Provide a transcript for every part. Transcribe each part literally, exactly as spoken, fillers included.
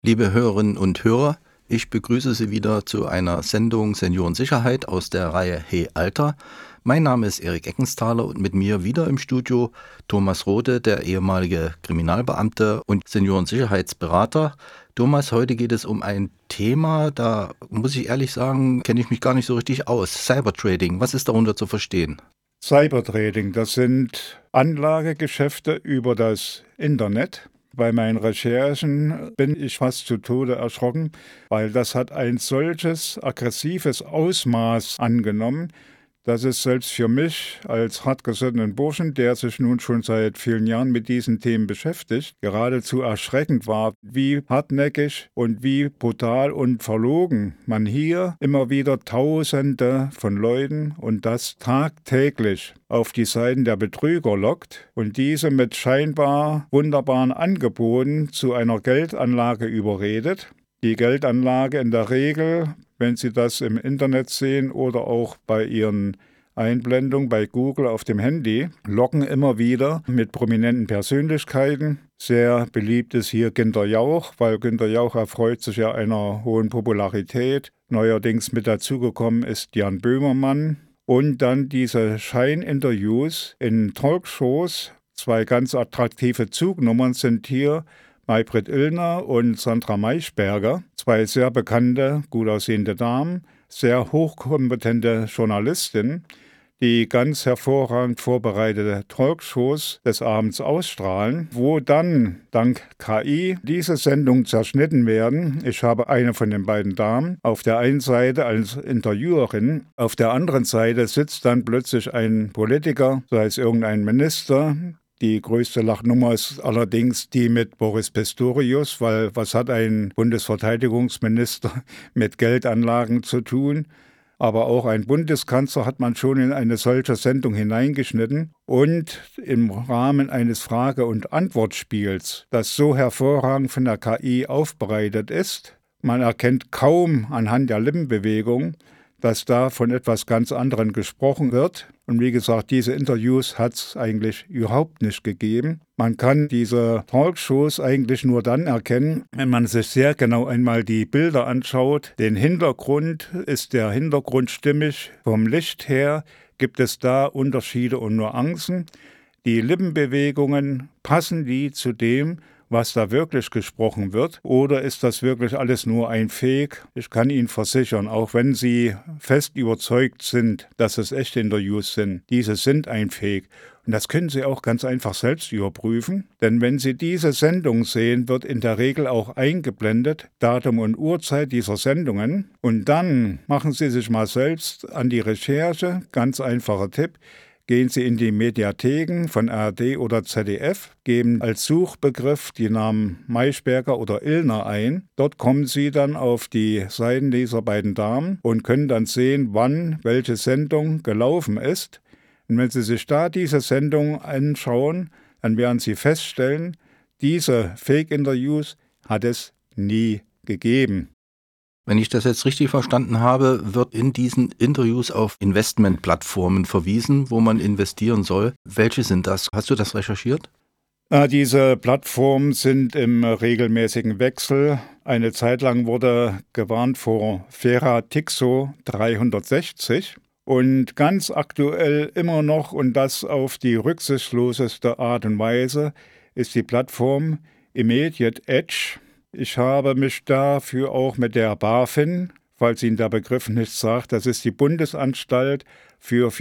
Liebe Hörerinnen und Hörer, ich begrüße Sie wieder zu einer Sendung Seniorensicherheit aus der Reihe Hey Alter. Mein Name ist Erik Eckensthaler und mit mir wieder im Studio Thomas Rode, der ehemalige Kriminalbeamte und Seniorensicherheitsberater. Thomas, heute geht es um ein Thema, da muss ich ehrlich sagen, kenne ich mich gar nicht so richtig aus. Cybertrading, was ist darunter zu verstehen? Cybertrading, das sind Anlagegeschäfte über das Internet. Bei meinen Recherchen bin ich fast zu Tode erschrocken, weil das hat ein solches aggressives Ausmaß angenommen, dass es selbst für mich als hartgesottenen Burschen, der sich nun schon seit vielen Jahren mit diesen Themen beschäftigt, geradezu erschreckend war, wie hartnäckig und wie brutal und verlogen man hier immer wieder Tausende von Leuten und das tagtäglich auf die Seiten der Betrüger lockt und diese mit scheinbar wunderbaren Angeboten zu einer Geldanlage überredet. Die Geldanlage in der Regel, wenn Sie das im Internet sehen oder auch bei Ihren Einblendungen bei Google auf dem Handy, locken immer wieder mit prominenten Persönlichkeiten. Sehr beliebt ist hier Günter Jauch, weil Günter Jauch erfreut sich ja einer hohen Popularität. Neuerdings mit dazugekommen ist Jan Böhmermann. Und dann diese Scheininterviews in Talkshows. Zwei ganz attraktive Zugnummern sind hier Maybrit Illner und Sandra Maischberger, zwei sehr bekannte, gut aussehende Damen, sehr hochkompetente Journalistinnen, die ganz hervorragend vorbereitete Talkshows des Abends ausstrahlen, wo dann dank K I diese Sendungen zerschnitten werden. Ich habe eine von den beiden Damen auf der einen Seite als Interviewerin, auf der anderen Seite sitzt dann plötzlich ein Politiker, sei es irgendein Minister. Die größte Lachnummer ist allerdings die mit Boris Pistorius, weil was hat ein Bundesverteidigungsminister mit Geldanlagen zu tun? Aber auch ein Bundeskanzler hat man schon in eine solche Sendung hineingeschnitten und im Rahmen eines Frage- und Antwortspiels, das so hervorragend von der K I aufbereitet ist, man erkennt kaum anhand der Lippenbewegung, dass da von etwas ganz anderem gesprochen wird. Und wie gesagt, diese Interviews hat es eigentlich überhaupt nicht gegeben. Man kann diese Talkshows eigentlich nur dann erkennen, wenn man sich sehr genau einmal die Bilder anschaut. Den Hintergrund, ist der Hintergrund stimmig? Vom Licht her gibt es da Unterschiede und Nuancen. Die Lippenbewegungen, passen die zu dem, was da wirklich gesprochen wird, oder ist das wirklich alles nur ein Fake? Ich kann Ihnen versichern, auch wenn Sie fest überzeugt sind, dass es echte Interviews sind, diese sind ein Fake. Und das können Sie auch ganz einfach selbst überprüfen, denn wenn Sie diese Sendung sehen, wird in der Regel auch eingeblendet Datum und Uhrzeit dieser Sendungen. Und dann machen Sie sich mal selbst an die Recherche, ganz einfacher Tipp. Gehen Sie in die Mediatheken von A R D oder Z D F, geben als Suchbegriff die Namen Maischberger oder Illner ein. Dort kommen Sie dann auf die Seiten dieser beiden Damen und können dann sehen, wann welche Sendung gelaufen ist. Und wenn Sie sich da diese Sendung anschauen, dann werden Sie feststellen, diese Fake-Interviews hat es nie gegeben. Wenn ich das jetzt richtig verstanden habe, wird in diesen Interviews auf Investmentplattformen verwiesen, wo man investieren soll. Welche sind das? Hast du das recherchiert? Äh, diese Plattformen sind im regelmäßigen Wechsel. Eine Zeit lang wurde gewarnt vor Feratixo dreihundertsechzig. Und ganz aktuell immer noch, und das auf die rücksichtsloseste Art und Weise, ist die Plattform Immediate Edge. Ich habe mich dafür auch mit der BaFin, falls Ihnen der Begriff nichts sagt, das ist die Bundesanstalt für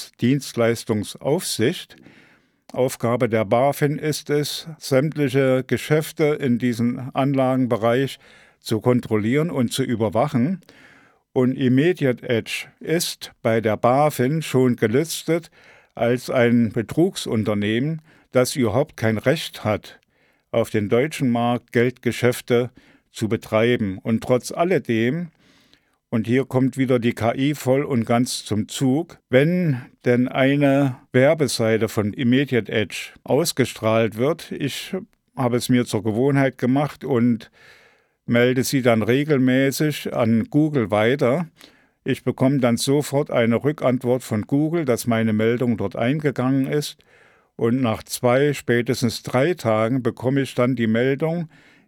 Finanzdienstleistungsaufsicht. Aufgabe der BaFin ist es, sämtliche Geschäfte in diesem Anlagenbereich zu kontrollieren und zu überwachen. Und Immediate Edge ist bei der BaFin schon gelistet als ein Betrugsunternehmen, das überhaupt kein Recht hat, auf den deutschen Markt Geldgeschäfte zu betreiben. Und trotz alledem, und hier kommt wieder die K I voll und ganz zum Zug, wenn denn eine Werbeseite von Immediate Edge ausgestrahlt wird, ich habe es mir zur Gewohnheit gemacht und melde sie dann regelmäßig an Google weiter. Ich bekomme dann sofort eine Rückantwort von Google, dass meine Meldung dort eingegangen ist. Und nach zwei, spätestens drei Tagen bekomme ich dann die Meldung,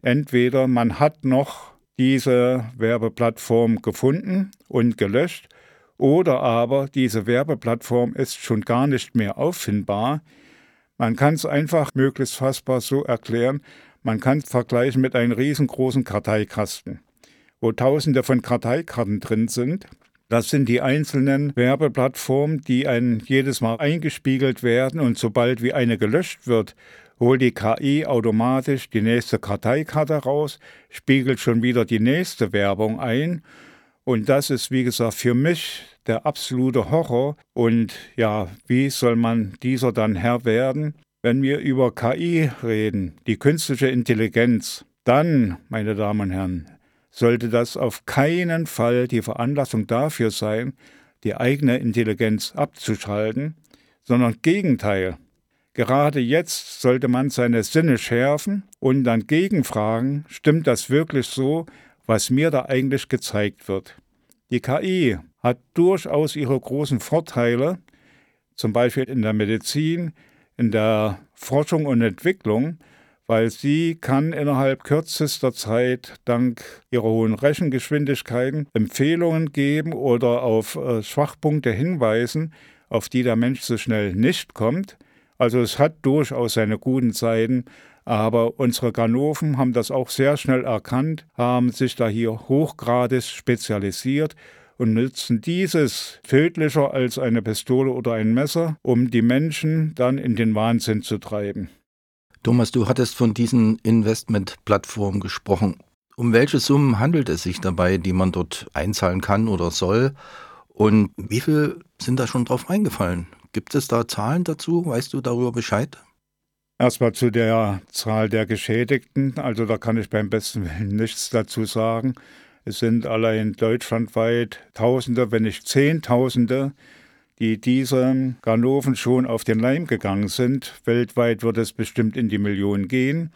Entweder man hat noch diese Werbeplattform gefunden und gelöscht, oder aber diese Werbeplattform ist schon gar nicht mehr auffindbar. Man kann es einfach möglichst fassbar so erklären, man kann es vergleichen mit einem riesengroßen Karteikasten, wo tausende von Karteikarten drin sind. Das sind die einzelnen Werbeplattformen, die ein jedes Mal eingespiegelt werden, und sobald wie eine gelöscht wird, holt die K I automatisch die nächste Karteikarte raus, spiegelt schon wieder die nächste Werbung ein. Und das ist, wie gesagt, für mich der absolute Horror. Und ja, wie soll man dieser dann Herr werden? Wenn wir über K I reden, die künstliche Intelligenz, dann, meine Damen und Herren, sollte das auf keinen Fall die Veranlassung dafür sein, die eigene Intelligenz abzuschalten, sondern Gegenteil. Gerade jetzt sollte man seine Sinne schärfen und dann gegenfragen, stimmt das wirklich so, was mir da eigentlich gezeigt wird? Die K I hat durchaus ihre großen Vorteile, zum Beispiel in der Medizin, in der Forschung und Entwicklung, weil sie kann innerhalb kürzester Zeit dank ihrer hohen Rechengeschwindigkeiten Empfehlungen geben oder auf äh, Schwachpunkte hinweisen, auf die der Mensch so schnell nicht kommt. Also es hat durchaus seine guten Seiten, aber unsere Ganoven haben das auch sehr schnell erkannt, haben sich da hier hochgradig spezialisiert und nutzen dieses tödlicher als eine Pistole oder ein Messer, um die Menschen dann in den Wahnsinn zu treiben. Thomas, du hattest von diesen Investmentplattformen gesprochen. Um welche Summen handelt es sich dabei, die man dort einzahlen kann oder soll? Und wie viel sind da schon drauf eingefallen? Gibt es da Zahlen dazu? Weißt du darüber Bescheid? Erstmal zu der Zahl der Geschädigten. Also da kann ich beim besten Willen nichts dazu sagen. Es sind allein deutschlandweit Tausende, wenn nicht Zehntausende, die diesen Ganoven schon auf den Leim gegangen sind. Weltweit wird es bestimmt in die Millionen gehen.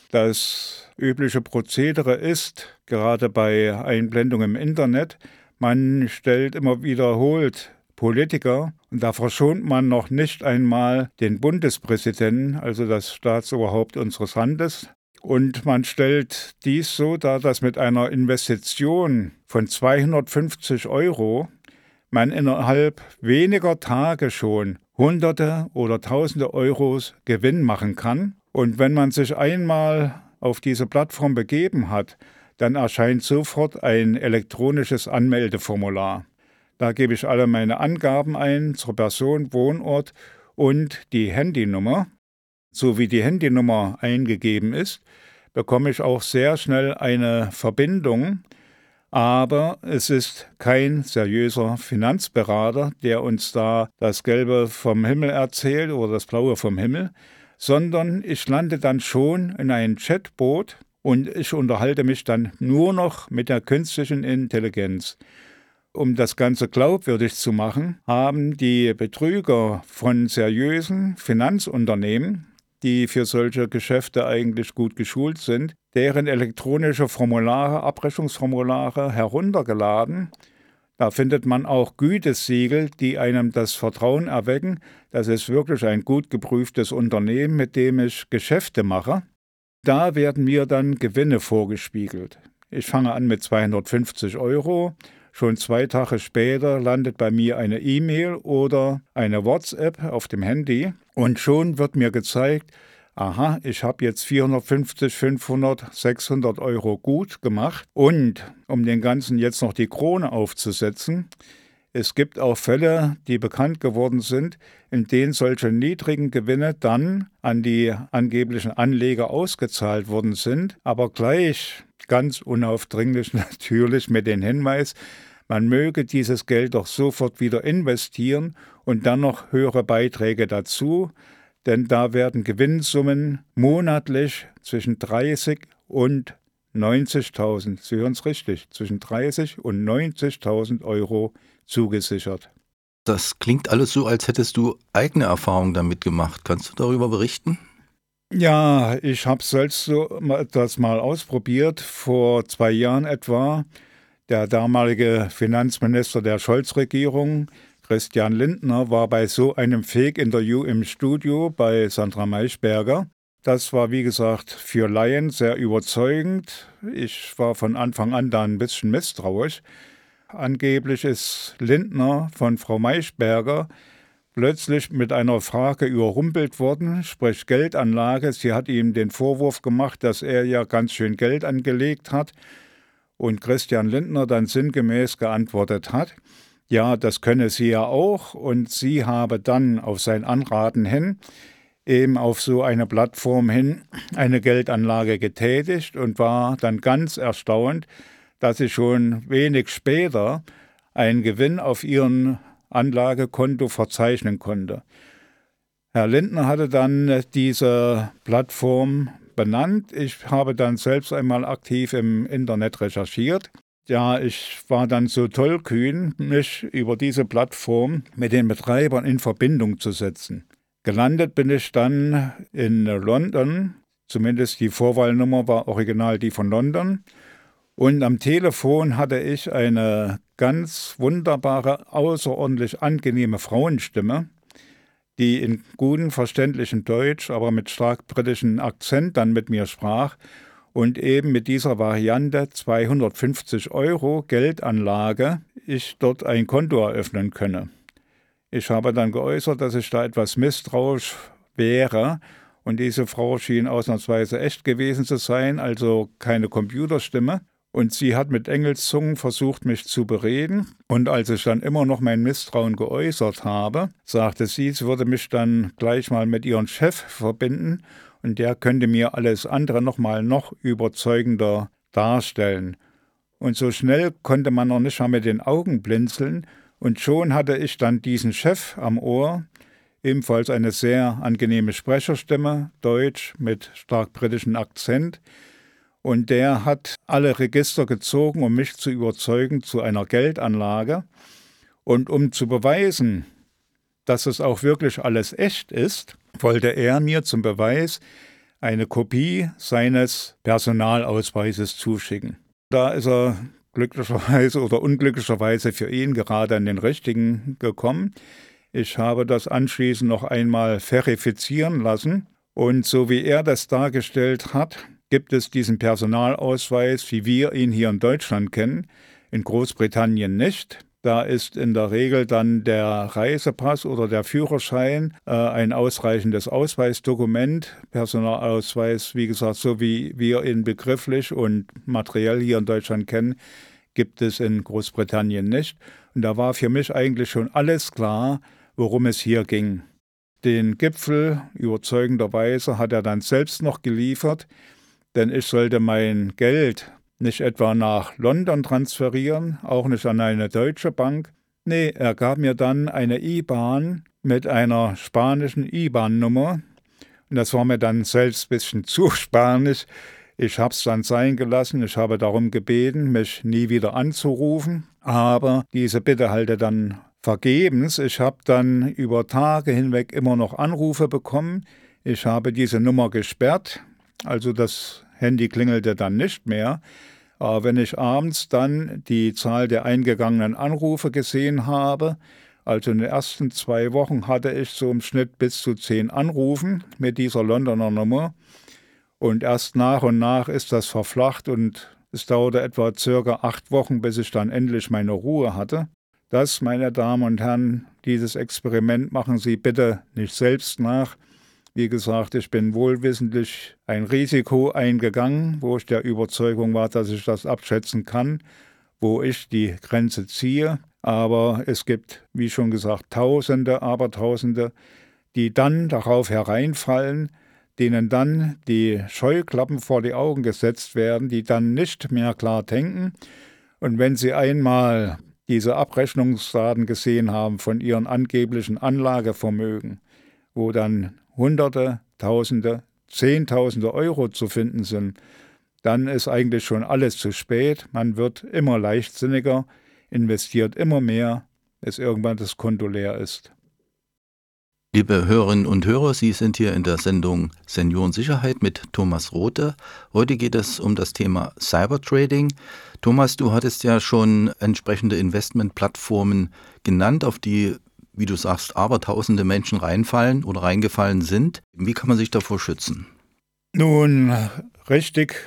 Das übliche Prozedere ist, gerade bei Einblendung im Internet, man stellt immer wiederholt Politiker, und da verschont man noch nicht einmal den Bundespräsidenten, also das Staatsoberhaupt unseres Landes. Und man stellt dies so dar, dass mit einer Investition von zweihundertfünfzig Euro man innerhalb weniger Tage schon Hunderte oder Tausende Euros Gewinn machen kann. Und wenn man sich einmal auf diese Plattform begeben hat, dann erscheint sofort ein elektronisches Anmeldeformular. Da gebe ich alle meine Angaben ein zur Person, Wohnort und die Handynummer. So wie die Handynummer eingegeben ist, bekomme ich auch sehr schnell eine Verbindung. Aber es ist kein seriöser Finanzberater, der uns da das Gelbe vom Himmel erzählt oder das Blaue vom Himmel, sondern ich lande dann schon in einem Chatbot und ich unterhalte mich dann nur noch mit der künstlichen Intelligenz. Um das Ganze glaubwürdig zu machen, haben die Betrüger von seriösen Finanzunternehmen, die für solche Geschäfte eigentlich gut geschult sind, deren elektronische Formulare, Abrechnungsformulare heruntergeladen. Da findet man auch Gütesiegel, die einem das Vertrauen erwecken, das ist wirklich ein gut geprüftes Unternehmen, mit dem ich Geschäfte mache. Da werden mir dann Gewinne vorgespiegelt. Ich fange an mit zweihundertfünfzig Euro. Schon zwei Tage später landet bei mir eine E-Mail oder eine WhatsApp auf dem Handy und schon wird mir gezeigt, aha, ich habe jetzt vierhundertfünfzig, fünfhundert, sechshundert Euro gut gemacht. Und um den Ganzen jetzt noch die Krone aufzusetzen, es gibt auch Fälle, die bekannt geworden sind, in denen solche niedrigen Gewinne dann an die angeblichen Anleger ausgezahlt worden sind, aber gleich ganz unaufdringlich natürlich mit dem Hinweis, man möge dieses Geld doch sofort wieder investieren und dann noch höhere Beiträge dazu, denn da werden Gewinnsummen monatlich zwischen dreißig und neunzigtausend, Sie hören es richtig, zwischen dreißig und neunzigtausend Euro zugesichert. Das klingt alles so, als hättest du eigene Erfahrungen damit gemacht. Kannst du darüber berichten? Ja, ich habe selbst so das mal ausprobiert, vor zwei Jahren etwa. Der damalige Finanzminister der Scholz-Regierung, Christian Lindner, war bei so einem Fake-Interview im Studio bei Sandra Maischberger. Das war, wie gesagt, für Laien sehr überzeugend. Ich war von Anfang an da ein bisschen misstrauisch. Angeblich ist Lindner von Frau Maischberger plötzlich mit einer Frage überrumpelt worden, sprich Geldanlage. Sie hat ihm den Vorwurf gemacht, dass er ja ganz schön Geld angelegt hat und Christian Lindner dann sinngemäß geantwortet hat, ja, das könne sie ja auch, und sie habe dann auf sein Anraten hin eben auf so eine Plattform hin eine Geldanlage getätigt und war dann ganz erstaunt, dass sie schon wenig später einen Gewinn auf ihren Anlagekonto verzeichnen konnte. Herr Lindner hatte dann diese Plattform benannt. Ich habe dann selbst einmal aktiv im Internet recherchiert. Ja, ich war dann so tollkühn, mich über diese Plattform mit den Betreibern in Verbindung zu setzen. Gelandet bin ich dann in London, zumindest die Vorwahlnummer war original die von London. Und am Telefon hatte ich eine ganz wunderbare, außerordentlich angenehme Frauenstimme, die in gutem, verständlichem Deutsch, aber mit stark britischem Akzent dann mit mir sprach und eben mit dieser Variante zweihundertfünfzig Euro Geldanlage ich dort ein Konto eröffnen könne. Ich habe dann geäußert, dass ich da etwas misstrauisch wäre, und diese Frau schien ausnahmsweise echt gewesen zu sein, also keine Computerstimme. Und sie hat mit Engelszungen versucht, mich zu bereden. Und als ich dann immer noch mein Misstrauen geäußert habe, sagte sie, sie würde mich dann gleich mal mit ihrem Chef verbinden und der könnte mir alles andere nochmal noch überzeugender darstellen. Und so schnell konnte man noch nicht mal mit den Augen blinzeln und schon hatte ich dann diesen Chef am Ohr, ebenfalls eine sehr angenehme Sprecherstimme, Deutsch mit stark britischem Akzent. Und der hat alle Register gezogen, um mich zu überzeugen zu einer Geldanlage. Und um zu beweisen, dass es auch wirklich alles echt ist, wollte er mir zum Beweis eine Kopie seines Personalausweises zuschicken. Da ist er glücklicherweise oder unglücklicherweise für ihn gerade an den richtigen gekommen. Ich habe das anschließend noch einmal verifizieren lassen. Und so wie er das dargestellt hat, gibt es diesen Personalausweis, wie wir ihn hier in Deutschland kennen, in Großbritannien nicht. Da ist in der Regel dann der Reisepass oder der Führerschein äh, ein ausreichendes Ausweisdokument. Personalausweis, wie gesagt, so wie wir ihn begrifflich und materiell hier in Deutschland kennen, gibt es in Großbritannien nicht. Und da war für mich eigentlich schon alles klar, worum es hier ging. Den Gipfel überzeugenderweise hat er dann selbst noch geliefert, denn ich sollte mein Geld nicht etwa nach London transferieren, auch nicht an eine deutsche Bank. Nee, er gab mir dann eine I B A N mit einer spanischen I B A N-Nummer. Und das war mir dann selbst ein bisschen zu spanisch. Ich habe es dann sein gelassen. Ich habe darum gebeten, mich nie wieder anzurufen. Aber diese Bitte halte dann vergebens. Ich habe dann über Tage hinweg immer noch Anrufe bekommen. Ich habe diese Nummer gesperrt. Also das Handy klingelte dann nicht mehr. Aber wenn ich abends dann die Zahl der eingegangenen Anrufe gesehen habe, also in den ersten zwei Wochen hatte ich so im Schnitt bis zu zehn Anrufen mit dieser Londoner Nummer. Und erst nach und nach ist das verflacht und es dauerte etwa circa acht Wochen, bis ich dann endlich meine Ruhe hatte. Das, meine Damen und Herren, dieses Experiment machen Sie bitte nicht selbst nach. Wie gesagt, ich bin wohlwissentlich ein Risiko eingegangen, wo ich der Überzeugung war, dass ich das abschätzen kann, wo ich die Grenze ziehe. Aber es gibt, wie schon gesagt, Tausende, Abertausende, die dann darauf hereinfallen, denen dann die Scheuklappen vor die Augen gesetzt werden, die dann nicht mehr klar denken. Und wenn sie einmal diese Abrechnungsdaten gesehen haben von ihren angeblichen Anlagevermögen, wo dann Hunderte, Tausende, Zehntausende Euro zu finden sind, dann ist eigentlich schon alles zu spät. Man wird immer leichtsinniger, investiert immer mehr, bis irgendwann das Konto leer ist. Liebe Hörerinnen und Hörer, Sie sind hier in der Sendung Seniorensicherheit mit Thomas Rothe. Heute geht es um das Thema Cybertrading. Thomas, du hattest ja schon entsprechende Investmentplattformen genannt, auf die, wie du sagst, abertausende Menschen reinfallen oder reingefallen sind. Wie kann man sich davor schützen? Nun, richtig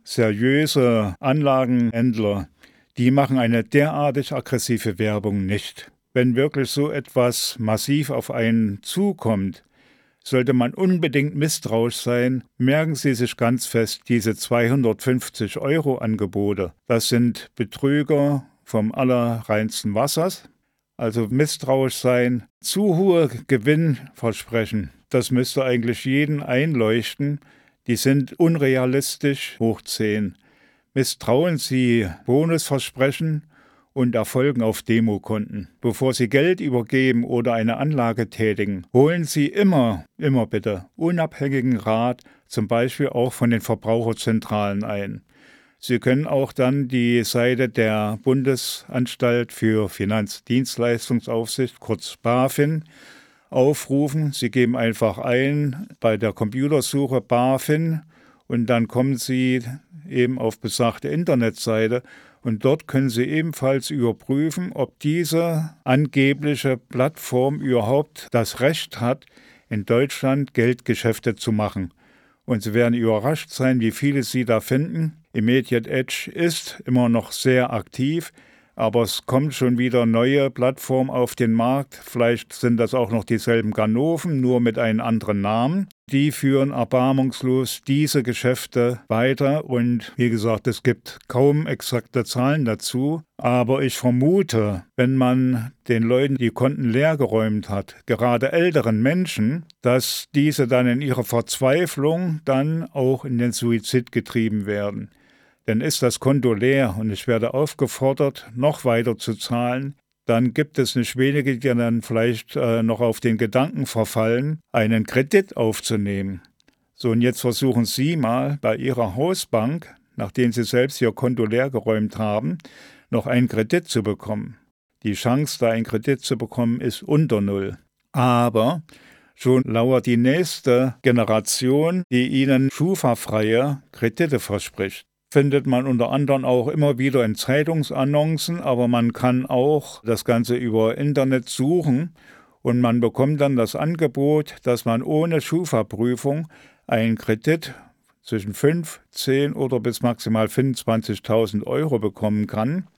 seriöse Anlagenhändler, die machen eine derartig aggressive Werbung nicht. Wenn wirklich so etwas massiv auf einen zukommt, sollte man unbedingt misstrauisch sein. Merken Sie sich ganz fest, diese zweihundertfünfzig Euro Angebote, das sind Betrüger vom allerreinsten Wassers. Also misstrauisch sein, zu hohe Gewinnversprechen, das müsste eigentlich jeden einleuchten. Die sind unrealistisch hoch zehn. Misstrauen Sie Bonusversprechen und Erfolgen auf Demokonten. Bevor Sie Geld übergeben oder eine Anlage tätigen, holen Sie immer, immer bitte unabhängigen Rat, zum Beispiel auch von den Verbraucherzentralen ein. Sie können auch dann die Seite der Bundesanstalt für Finanzdienstleistungsaufsicht, kurz BaFin, aufrufen. Sie geben einfach ein bei der Computersuche BaFin und dann kommen Sie eben auf besagte Internetseite und dort können Sie ebenfalls überprüfen, ob diese angebliche Plattform überhaupt das Recht hat, in Deutschland Geldgeschäfte zu machen. Und Sie werden überrascht sein, wie viele Sie da finden. Immediate Edge ist immer noch sehr aktiv, aber es kommen schon wieder neue Plattformen auf den Markt. Vielleicht sind das auch noch dieselben Ganoven, nur mit einem anderen Namen. Die führen erbarmungslos diese Geschäfte weiter und wie gesagt, es gibt kaum exakte Zahlen dazu. Aber ich vermute, wenn man den Leuten die Konten leergeräumt hat, gerade älteren Menschen, dass diese dann in ihrer Verzweiflung dann auch in den Suizid getrieben werden. Denn ist das Konto leer und ich werde aufgefordert, noch weiter zu zahlen, dann gibt es nicht wenige, die dann vielleicht äh, noch auf den Gedanken verfallen, einen Kredit aufzunehmen. So, und jetzt versuchen Sie mal bei Ihrer Hausbank, nachdem Sie selbst Ihr Konto leergeräumt haben, noch einen Kredit zu bekommen. Die Chance, da einen Kredit zu bekommen, ist unter Null. Aber schon lauert die nächste Generation, die Ihnen schufafreie Kredite verspricht. Findet man unter anderem auch immer wieder in Zeitungsannoncen, aber man kann auch das Ganze über Internet suchen und man bekommt dann das Angebot, dass man ohne Schufa-Prüfung einen Kredit zwischen fünf, zehn oder bis maximal fünfundzwanzigtausend Euro bekommen kann.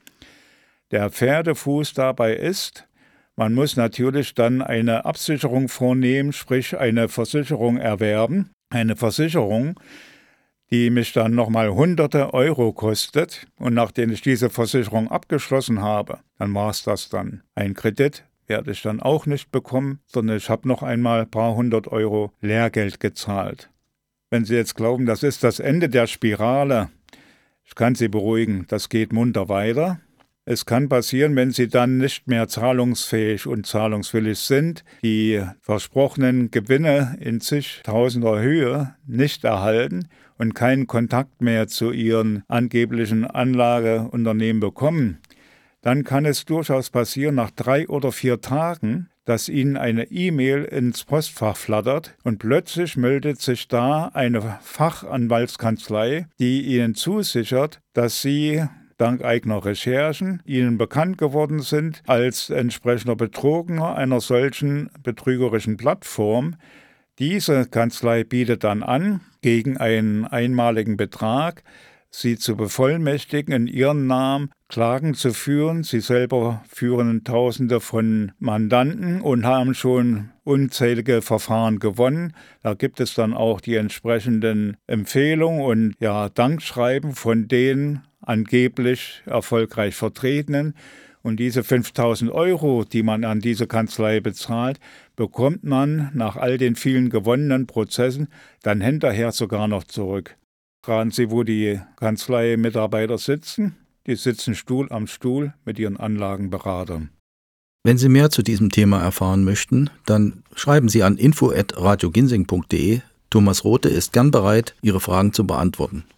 Der Pferdefuß dabei ist, man muss natürlich dann eine Absicherung vornehmen, sprich eine Versicherung erwerben, eine Versicherung, die mich dann nochmal hunderte Euro kostet. Und nachdem ich diese Versicherung abgeschlossen habe, dann war es das dann. Ein Kredit werde ich dann auch nicht bekommen, sondern ich habe noch einmal ein paar hundert Euro Lehrgeld gezahlt. Wenn Sie jetzt glauben, das ist das Ende der Spirale, ich kann Sie beruhigen, das geht munter weiter. Es kann passieren, wenn Sie dann nicht mehr zahlungsfähig und zahlungswillig sind, die versprochenen Gewinne in zigtausender Höhe nicht erhalten und keinen Kontakt mehr zu Ihren angeblichen Anlageunternehmen bekommen, dann kann es durchaus passieren, nach drei oder vier Tagen, dass Ihnen eine E-Mail ins Postfach flattert und plötzlich meldet sich da eine Fachanwaltskanzlei, die Ihnen zusichert, dass Sie dank eigener Recherchen Ihnen bekannt geworden sind als entsprechender Betrogener einer solchen betrügerischen Plattform. Diese Kanzlei bietet dann an, gegen einen einmaligen Betrag Sie zu bevollmächtigen, in Ihrem Namen Klagen zu führen. Sie selber führen Tausende von Mandanten und haben schon unzählige Verfahren gewonnen. Da gibt es dann auch die entsprechenden Empfehlungen und ja, Dankschreiben von den angeblich erfolgreich Vertretenen. Und diese fünftausend Euro, die man an diese Kanzlei bezahlt, bekommt man nach all den vielen gewonnenen Prozessen dann hinterher sogar noch zurück. Raten Sie, wo die Kanzlei-Mitarbeiter sitzen? Die sitzen Stuhl am Stuhl mit ihren Anlagenberatern. Wenn Sie mehr zu diesem Thema erfahren möchten, dann schreiben Sie an info at radio ginsing punkt de. Thomas Rothe ist gern bereit, Ihre Fragen zu beantworten.